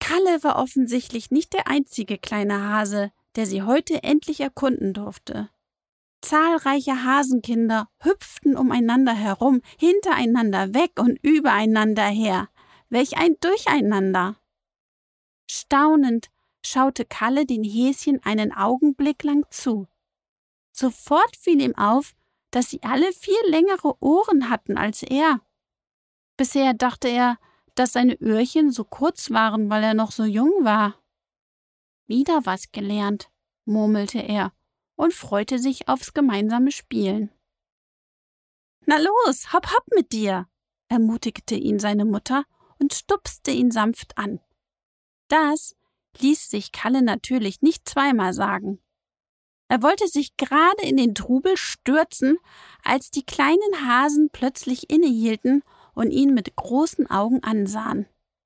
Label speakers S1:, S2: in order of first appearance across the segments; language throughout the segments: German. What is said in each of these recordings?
S1: Kalle war offensichtlich nicht der einzige kleine Hase, der sie heute endlich erkunden durfte. Zahlreiche Hasenkinder hüpften umeinander herum, hintereinander weg und übereinander her. Welch ein Durcheinander! Staunend schaute Kalle den Häschen einen Augenblick lang zu. Sofort fiel ihm auf, dass sie alle viel längere Ohren hatten als er. Bisher dachte er, dass seine Öhrchen so kurz waren, weil er noch so jung war. Wieder was gelernt, murmelte er und freute sich aufs gemeinsame Spielen. »Na los, hopp, hopp mit dir«, ermutigte ihn seine Mutter und stupste ihn sanft an. Das ließ sich Kalle natürlich nicht zweimal sagen. Er wollte sich gerade in den Trubel stürzen, als die kleinen Hasen plötzlich innehielten und ihn mit großen Augen ansahen.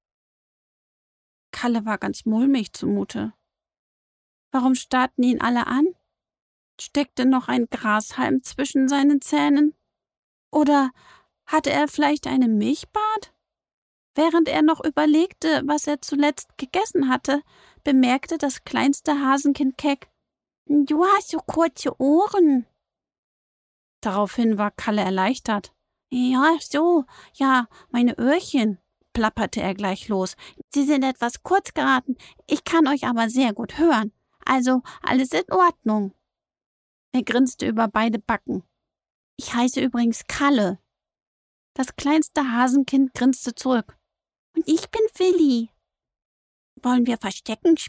S1: Kalle war ganz mulmig zumute. Warum starrten ihn alle an? Steckte noch ein Grashalm zwischen seinen Zähnen? Oder hatte er vielleicht einen Milchbart? Während er noch überlegte, was er zuletzt gegessen hatte, bemerkte das kleinste Hasenkind keck: »Du hast so kurze Ohren.« Daraufhin war Kalle erleichtert. »Ja, so, ja, meine Öhrchen«, plapperte er gleich los. »Sie sind etwas kurz geraten, ich kann euch aber sehr gut hören. Also, alles in Ordnung.« Er grinste über beide Backen. »Ich heiße übrigens Kalle.« Das kleinste Hasenkind grinste zurück. »Und ich bin Willi.« »Wollen wir Verstecken spielen?«